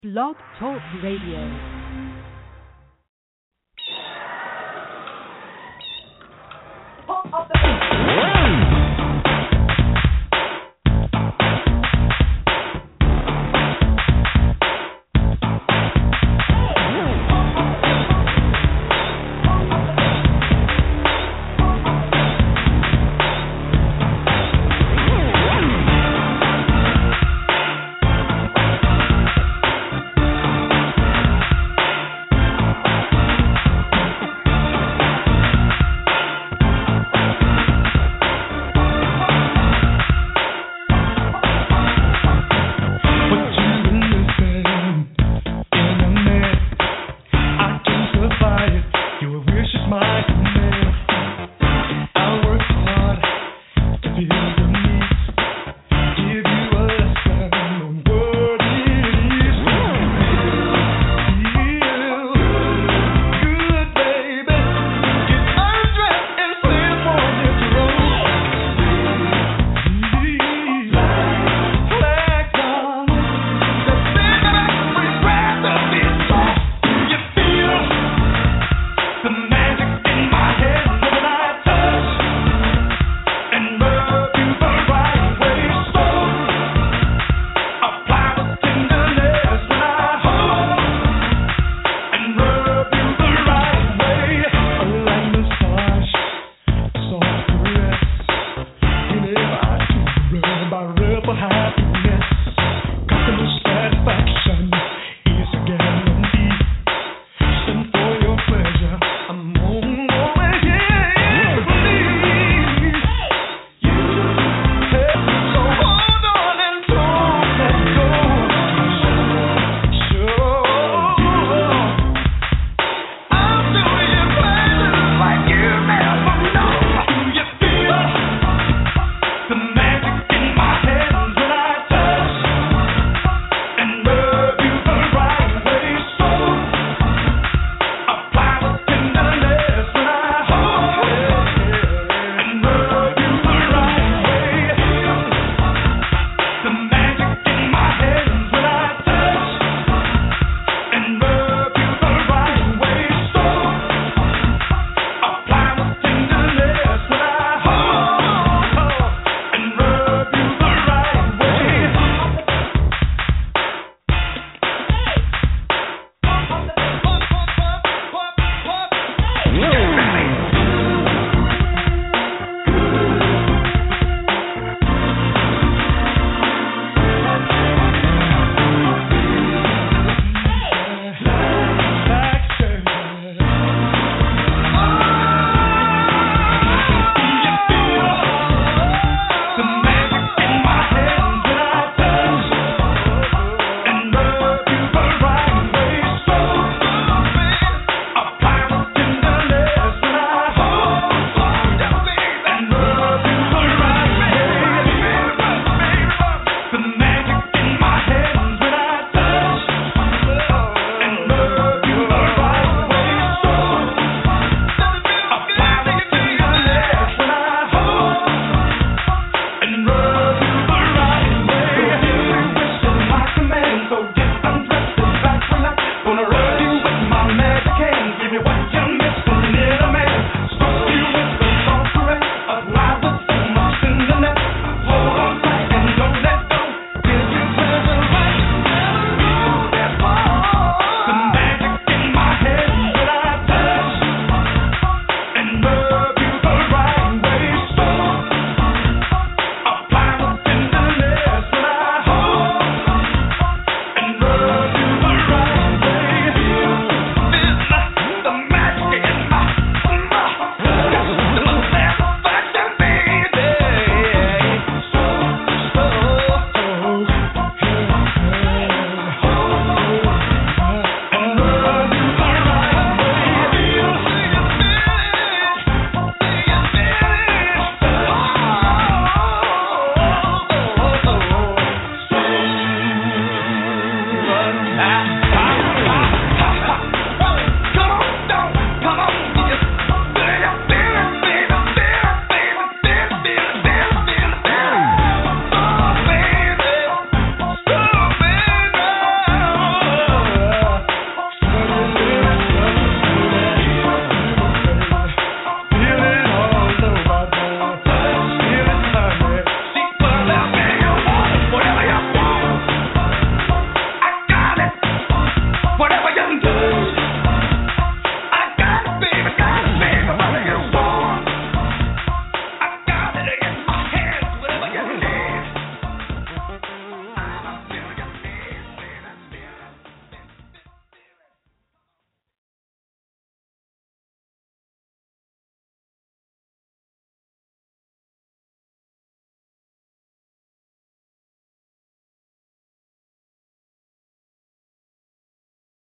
Blog Talk Radio.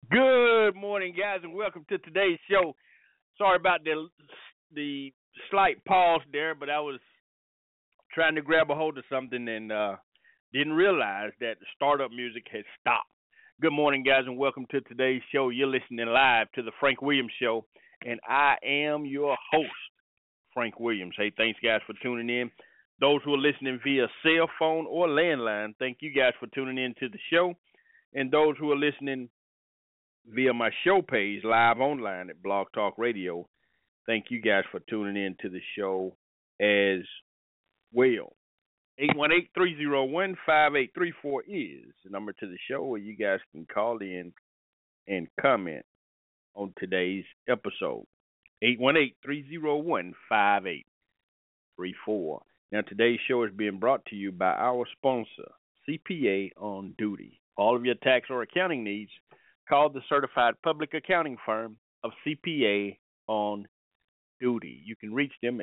Good morning, guys, and welcome to today's show. Sorry about the slight pause there, but I was trying to grab a hold of something and didn't realize that the startup music had stopped. Good morning, guys, and welcome to today's show. You're listening live to the Frank Williams Show, and I am your host, Frank Williams. Hey, thanks, guys, for tuning in. Those who are listening via cell phone or landline, thank you guys for tuning in to the show. And those who are listening via my show page live online at Blog Talk Radio, thank you guys for tuning in to the show as well. 818-301-5834 is the number to the show where you guys can call in and comment on today's episode. 818-301-5834. Now, today's show is being brought to you by our sponsor, CPA on Duty. For all of your tax or accounting needs, call the certified public accounting firm of CPA on Duty. You can reach them at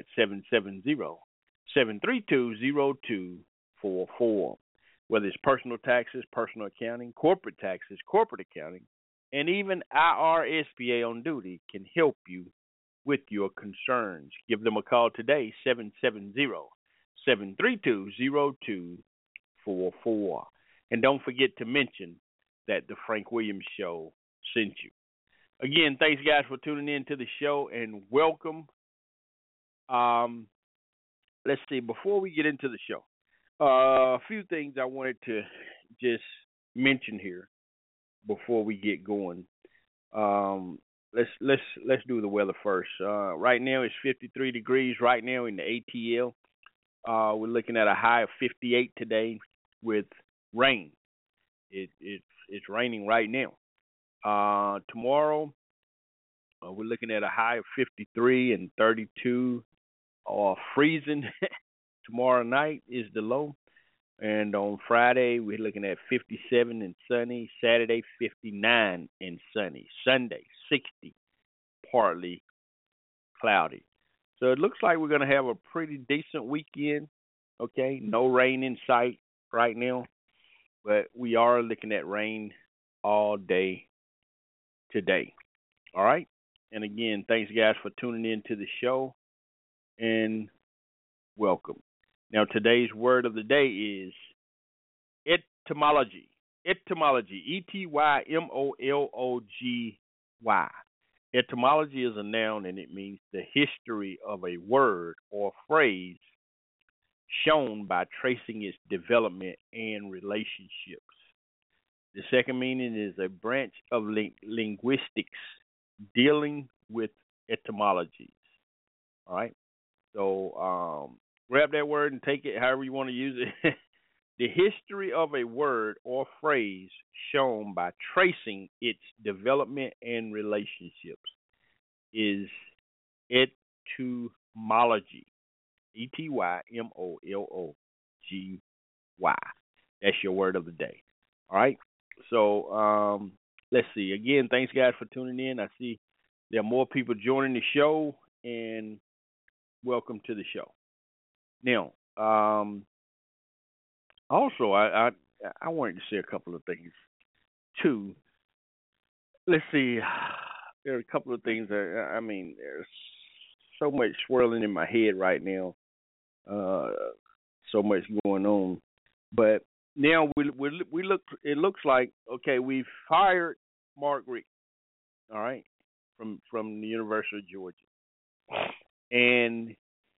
770-732-0244. Whether it's personal taxes, personal accounting, corporate taxes, corporate accounting, and even IRSPA on Duty can help you with your concerns. Give them a call today, 770-732-0244. And don't forget to mention that the Frank Williams Show sent you. Again, thanks, guys, for tuning in to the show, and welcome. Let's see, before we get into the show, a few things I wanted to just mention here before we get going. Let's do the weather first. Right now it's 53 degrees right now in the ATL. We're looking at a high of 58 today with rain. It's raining right now. Tomorrow, we're looking at a high of 53 and 32, freezing. Tomorrow night is the low. And on Friday, we're looking at 57 and sunny. Saturday, 59 and sunny. Sunday, 60, partly cloudy. So it looks like we're going to have a pretty decent weekend. Okay, no rain in sight right now, but we are looking at rain all day today. All right? And again, thanks, guys, for tuning in to the show, and welcome. Now, today's word of the day is etymology. Etymology, E-T-Y-M-O-L-O-G-Y. Etymology is a noun, and it means the history of a word or phrase shown by tracing its development and relationships. The second meaning is a branch of linguistics dealing with etymologies. All right? So grab that word and take it however you want to use it. The history of a word or phrase shown by tracing its development and relationships is etymology. E-T-Y-M-O-L-O-G-Y. That's your word of the day. All right? So let's see. Again, thanks, guys, for tuning in. I see there are more people joining the show, and welcome to the show. Now, also, I wanted to say a couple of things, too. Let's see. There are a couple of things that, there's so much swirling in my head right now, so much going on. But now we look. It looks like, okay, we've hired Mark Richt, all right, from the University of Georgia, and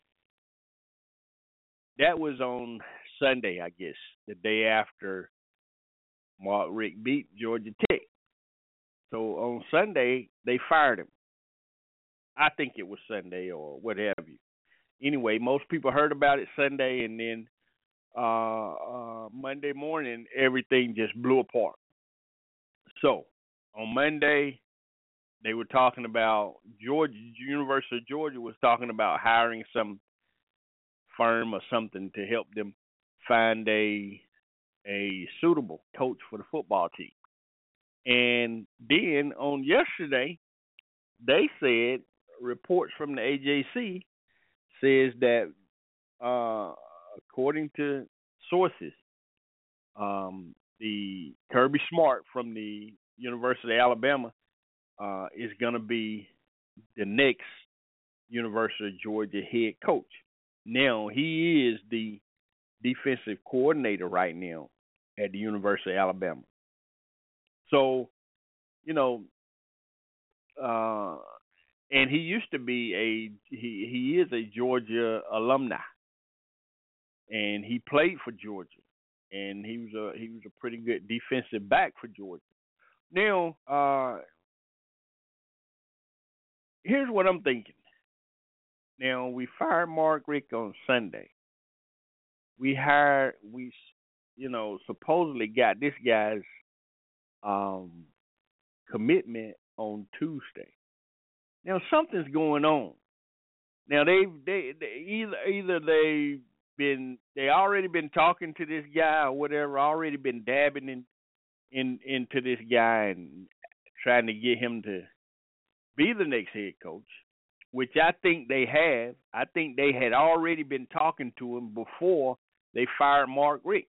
that was on Sunday, I guess, the day after Mark Richt beat Georgia Tech. So on Sunday, they fired him. I think it was Sunday or what have you. Anyway, most people heard about it Sunday, and then Monday morning, everything just blew apart. So on Monday, they were talking about University of Georgia was talking about hiring some firm or something to help them find a suitable coach for the football team. And then on yesterday, they said, reports from the AJC says that according to sources, the Kirby Smart from the University of Alabama is going to be the next University of Georgia head coach. Now, he is the defensive coordinator right now at the University of Alabama. So, you know, and he used to be he is a Georgia alumni, and he played for Georgia, and he was a pretty good defensive back for Georgia. Now, here's what I'm thinking. Now, we fired Mark Richt on Sunday. We supposedly got this guy's commitment on Tuesday. Now, something's going on. Now, they either they already been talking to this guy or whatever, already been dabbing into this guy and trying to get him to be the next head coach, which I think they have. I think they had already been talking to him before they fired Mark Richt.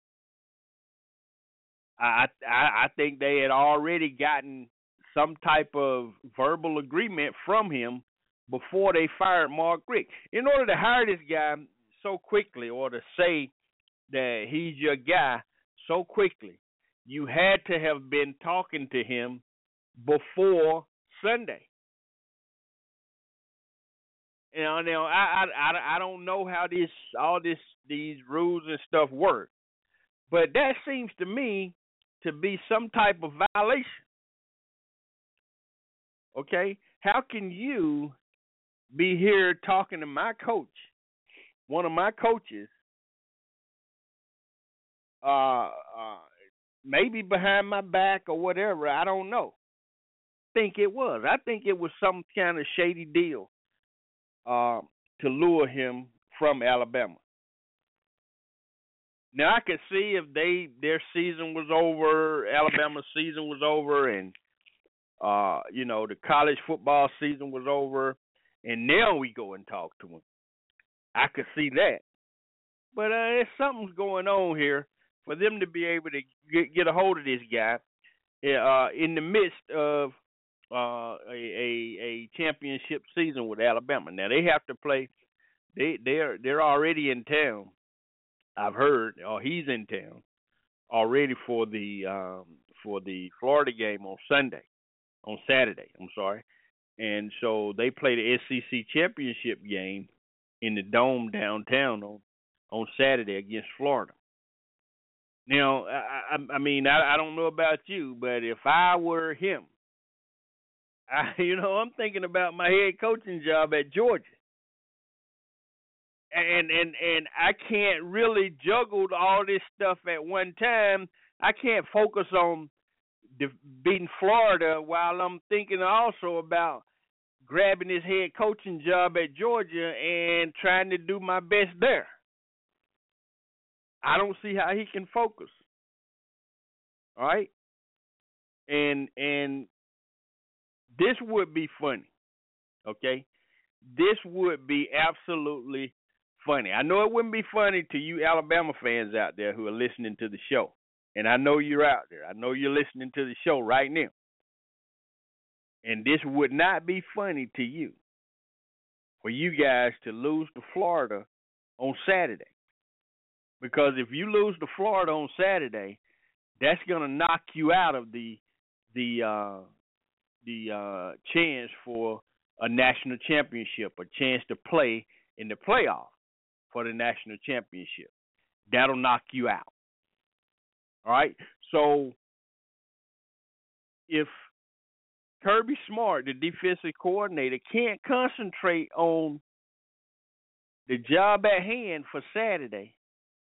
I think they had already gotten some type of verbal agreement from him before they fired Mark Richt. In order to hire this guy so quickly, or to say that he's your guy so quickly, you had to have been talking to him before Sunday. Now I don't know how these rules and stuff work, but that seems to me to be some type of violation. Okay, how can you be here talking to my coach, one of my coaches, maybe behind my back or whatever? I don't know. I think it was some kind of shady deal to lure him from Alabama. Now I could see if their season was over, Alabama's season was over, and the college football season was over, and now we go and talk to him. I could see that, but there's something's going on here for them to be able to get a hold of this guy in the midst of a championship season with Alabama. Now they have to play. They're already in town. I've heard, or he's in town already for the Florida game on Saturday. I'm sorry, and so they play the SEC championship game in the Dome downtown on Saturday against Florida. Now, I don't know about you, but if I were him, I'm thinking about my head coaching job at Georgia. And I can't really juggle all this stuff at one time. I can't focus on beating Florida while I'm thinking also about grabbing this head coaching job at Georgia and trying to do my best there. I don't see how he can focus. All right? And this would be funny. Okay? This would be absolutely funny. I know it wouldn't be funny to you Alabama fans out there who are listening to the show. And I know you're out there. I know you're listening to the show right now. And this would not be funny to you for you guys to lose to Florida on Saturday. Because if you lose to Florida on Saturday, that's going to knock you out of the chance for a national championship, a chance to play in the playoff for the national championship. That'll knock you out. All right? So if Kirby Smart, the defensive coordinator, can't concentrate on the job at hand for Saturday,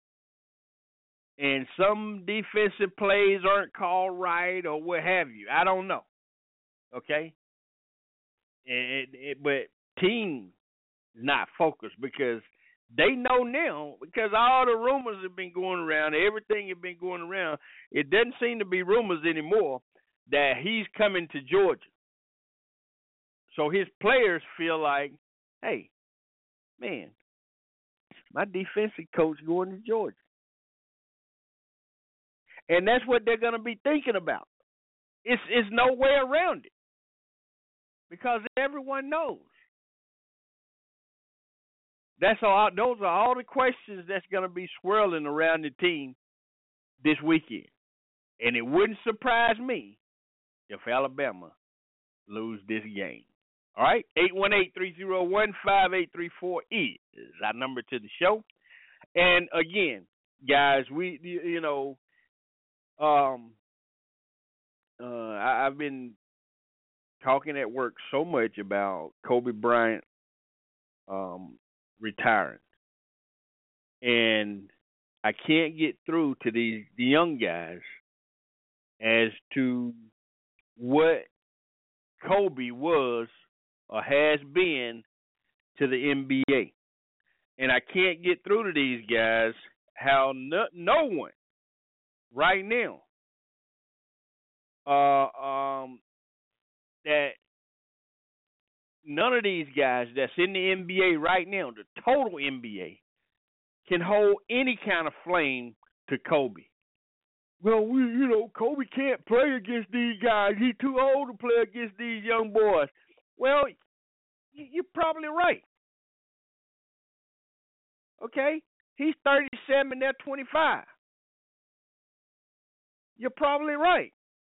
and some defensive plays aren't called right or what have you, I don't know. Okay? But team is not focused because they know now, because all the rumors have been going around, everything has been going around, it doesn't seem to be rumors anymore that he's coming to Georgia. So his players feel like, hey, man, my defensive coach going to Georgia. And that's what they're going to be thinking about. It's no way around it because everyone knows. That's all. Those are all the questions that's going to be swirling around the team this weekend, and it wouldn't surprise me if Alabama lose this game. All right, 818-301-5834 is our number to the show. And again, guys, I've been talking at work so much about Kobe Bryant retiring, and I can't get through to the young guys as to what Kobe was or has been to the NBA. And I can't get through to these guys how no one right now that none of these guys that's in the NBA right now, the total NBA, can hold any kind of flame to Kobe. Well, Kobe can't play against these guys. He's too old to play against these young boys. Well, you're probably right. Okay? He's 37, they're 25. You're probably right.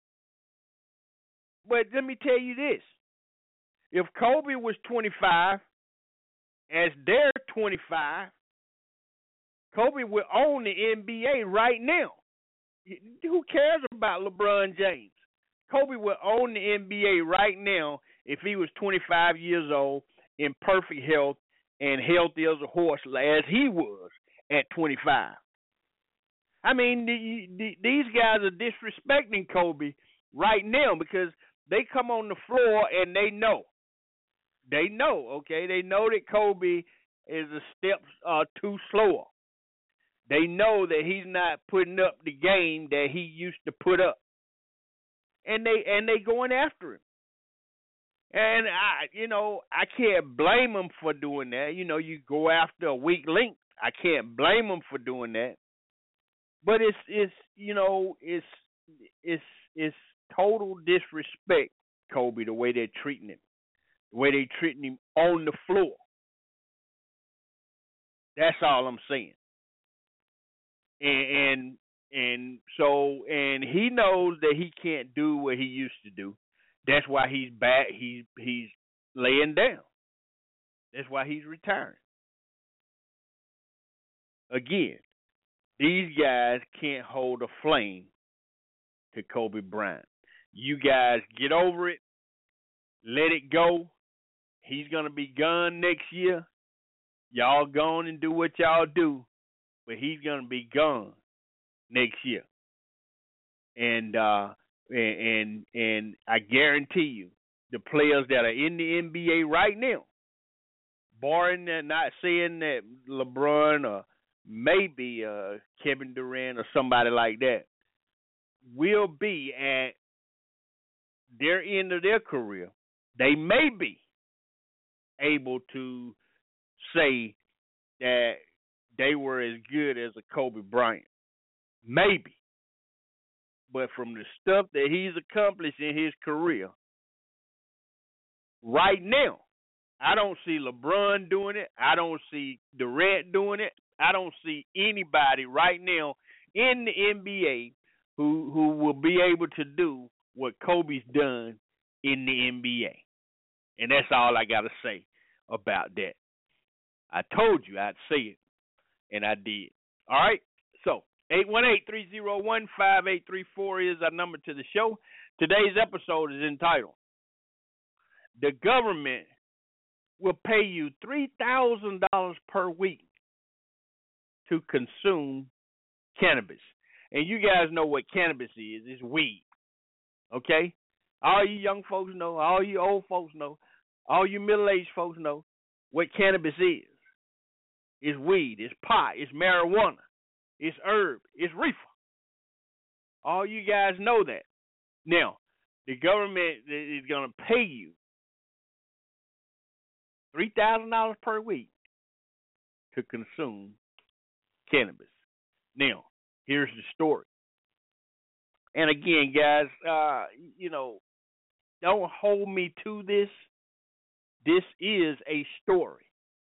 But let me tell you this. If Kobe was 25, as they're 25, Kobe would own the NBA right now. Who cares about LeBron James? Kobe would own the NBA right now if he was 25 years old in perfect health and healthy as a horse as he was at 25. I mean, these guys are disrespecting Kobe right now because they come on the floor and they know. They know, okay? They know that Kobe is a step too slower. They know that he's not putting up the game that he used to put up. And they going after him. And I can't blame them for doing that. You go after a weak link. I can't blame them for doing that. But it's total disrespect, Kobe, the way they're treating him. The way they're treating him on the floor. That's all I'm saying. And he knows that he can't do what he used to do. That's why he's back. He's laying down. That's why he's retiring. Again, these guys can't hold a flame to Kobe Bryant. You guys get over it. Let it go. He's going to be gone next year. Y'all go on and do what y'all do. But he's going to be gone next year. And I guarantee you, the players that are in the NBA right now, barring that, not saying that LeBron or maybe Kevin Durant or somebody like that, will be at their end of their career. They may be able to say that they were as good as a Kobe Bryant. Maybe. But from the stuff that he's accomplished in his career, right now, I don't see LeBron doing it. I don't see Durant doing it. I don't see anybody right now in the NBA who will be able to do what Kobe's done in the NBA. And that's all I got to say about that. I told you I'd say it, and I did. All right? So, 818-301-5834 is our number to the show. Today's episode is entitled, The Government Will Pay You $3,000 per week to consume cannabis. And you guys know what cannabis is. It's weed. Okay? All you young folks know, all you old folks know, all you middle-aged folks know what cannabis is. It's weed, it's pot, it's marijuana, it's herb, it's reefer. All you guys know that. Now, the government is going to pay you $3,000 per week to consume cannabis. Now, here's the story. And again, guys, don't hold me to this. This is a story.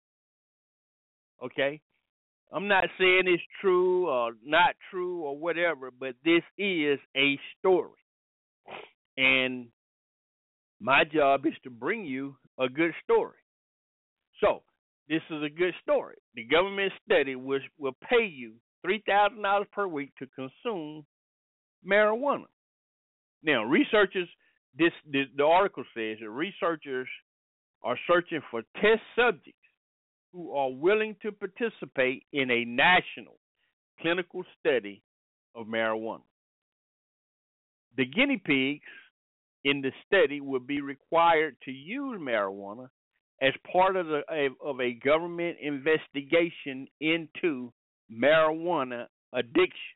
Okay? I'm not saying it's true or not true or whatever, but this is a story. And my job is to bring you a good story. So, this is a good story. The government study will pay you $3,000 per week to consume marijuana. Now, researchers, the article says that researchers are searching for test subjects who are willing to participate in a national clinical study of marijuana. The guinea pigs in the study will be required to use marijuana as part of a government investigation into marijuana addiction.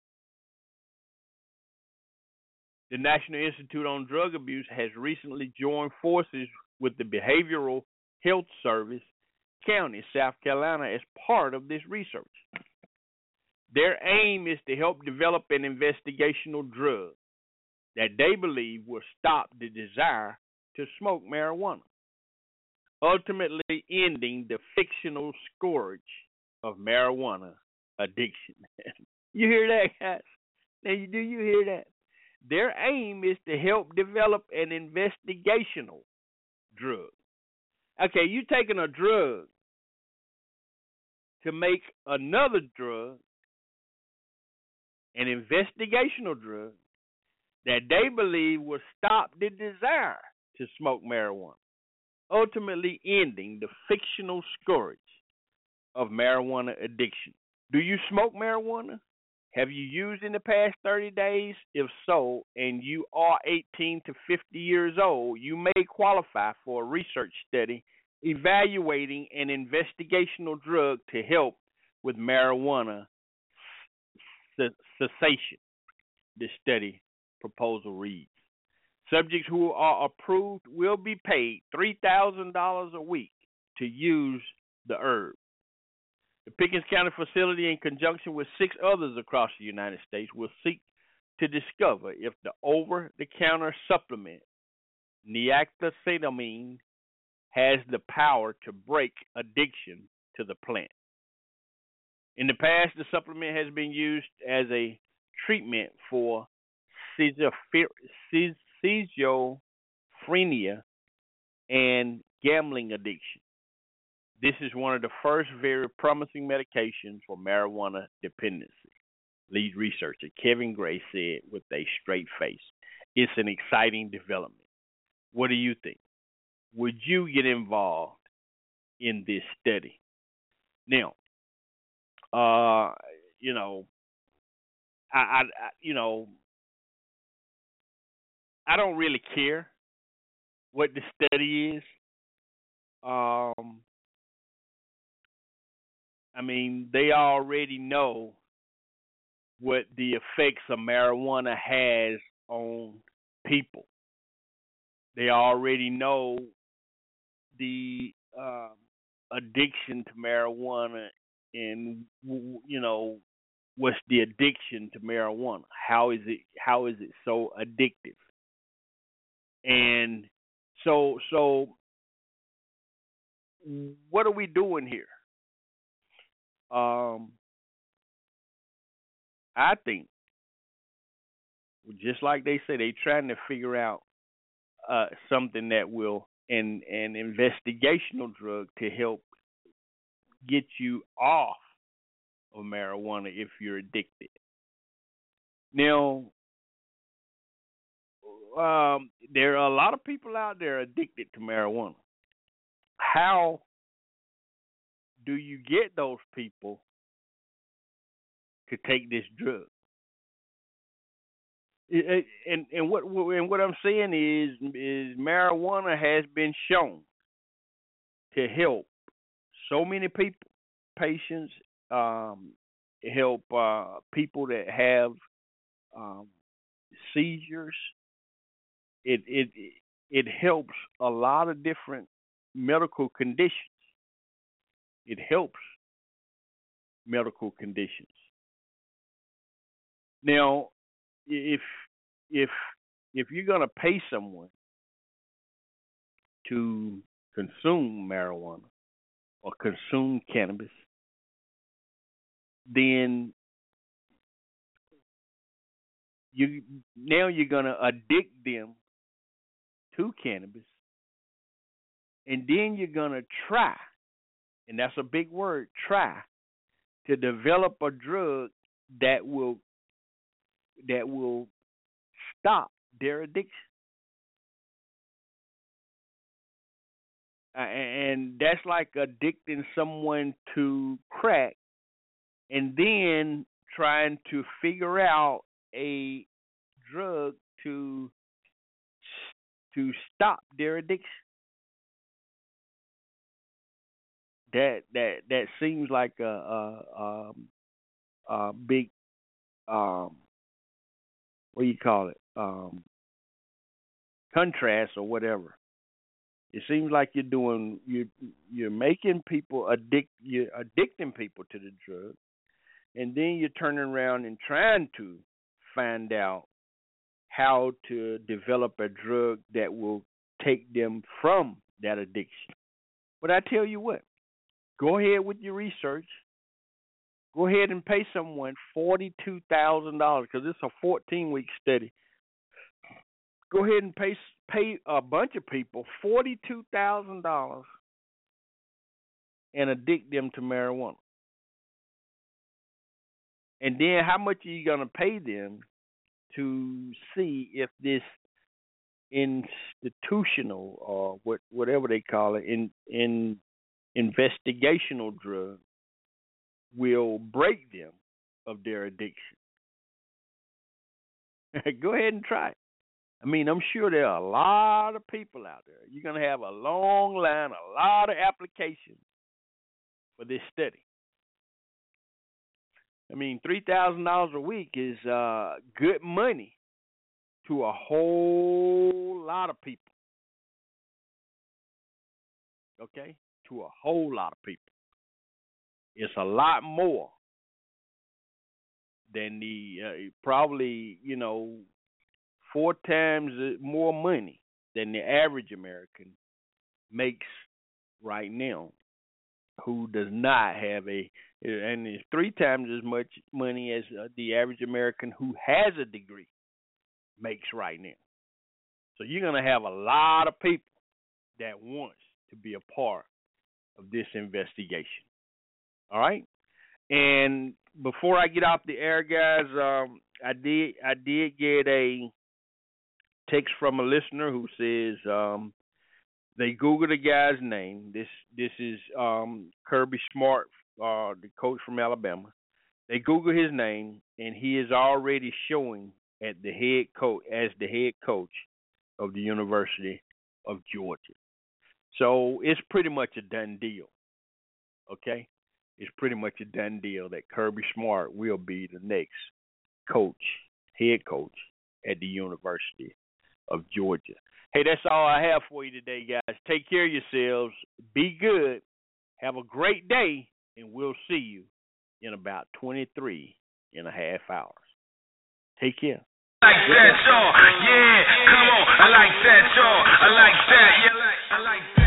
The National Institute on Drug Abuse has recently joined forces with the Behavioral Health Service County, South Carolina, as part of this research. Their aim is to help develop an investigational drug that they believe will stop the desire to smoke marijuana, ultimately ending the fictional scourge of marijuana addiction. You hear that, guys? Now, do you hear that? Their aim is to help develop an investigational drug. Okay, you taking a drug to make another drug, an investigational drug, that they believe will stop the desire to smoke marijuana, ultimately ending the fictional scourge of marijuana addiction. Do you smoke marijuana? Have you used in the past 30 days? If so, and you are 18 to 50 years old, you may qualify for a research study evaluating an investigational drug to help with marijuana cessation. The study proposal reads. Subjects who are approved will be paid $3,000 a week to use the herb. The Pickens County facility, in conjunction with 6 others across the United States, will seek to discover if the over-the-counter supplement nitazoxanide has the power to break addiction to the plant. In the past, the supplement has been used as a treatment for schizophrenia and gambling addiction. This is one of the first very promising medications for marijuana dependency, lead researcher Kevin Gray said with a straight face. It's an exciting development. What do you think? Would you get involved in this study? Now, I don't really care what the study is. They already know what the effects of marijuana has on people. They already know the addiction to marijuana and, what's the addiction to marijuana? How is it so addictive? And so what are we doing here? I think, just like they say, they're trying to figure out something that will, an investigational drug to help get you off of marijuana if you're addicted. Now, there are a lot of people out there addicted to marijuana. How do you get those people to take this drug? And what I'm saying is marijuana has been shown to help so many people, patients, help people that have seizures. It helps a lot of different medical conditions. It helps medical conditions. Now, if if you're gonna pay someone to consume marijuana or consume cannabis, then you're gonna addict them to cannabis, and then you're gonna try, and that's a big word, try, to develop a drug that will stop their addiction. And that's like addicting someone to crack and then trying to figure out a drug to stop their addiction. That seems like a big what do you call it, contrast or whatever. It seems like you're making people you're addicting people to the drug, and then you're turning around and trying to find out how to develop a drug that will take them from that addiction. But I tell you what, go ahead with your research. Go ahead and pay someone $42,000 because it's a 14-week study. Go ahead and pay a bunch of people $42,000 and addict them to marijuana. And then how much are you going to pay them to see if this institutional or whatever they call it, in investigational drug will break them of their addiction? Go ahead and try it. I mean, I'm sure there are a lot of people out there. You're going to have a long line, a lot of applications for this study. I mean, $3,000 a week is good money to a whole lot of people. Okay? To a whole lot of people. It's a lot more than the probably, 4 times more money than the average American makes right now, who does not have and it's 3 times as much money as the average American who has a degree makes right now. So you're going to have a lot of people that wants to be a part of this investigation. All right? And before I get off the air, guys, I did get a text from a listener who says they Googled the guy's name. This is Kirby Smart, the coach from Alabama. They Googled his name, and he is already showing as the head coach of the University of Georgia. So it's pretty much a done deal. Okay? It's pretty much a done deal that Kirby Smart will be the next head coach at the University of Georgia. Hey, that's all I have for you today, guys. Take care of yourselves. Be good. Have a great day, and we'll see you in about 23 and a half hours. Take care. I like that, y'all. Yeah, come on. I like that, y'all. I like that. Yeah, I like that.